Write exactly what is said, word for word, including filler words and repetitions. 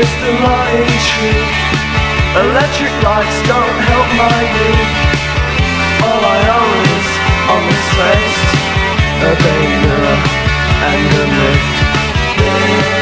just a lying truth. Electric lights don't help my youth. All I own is on this face, a bay mirror and a lift.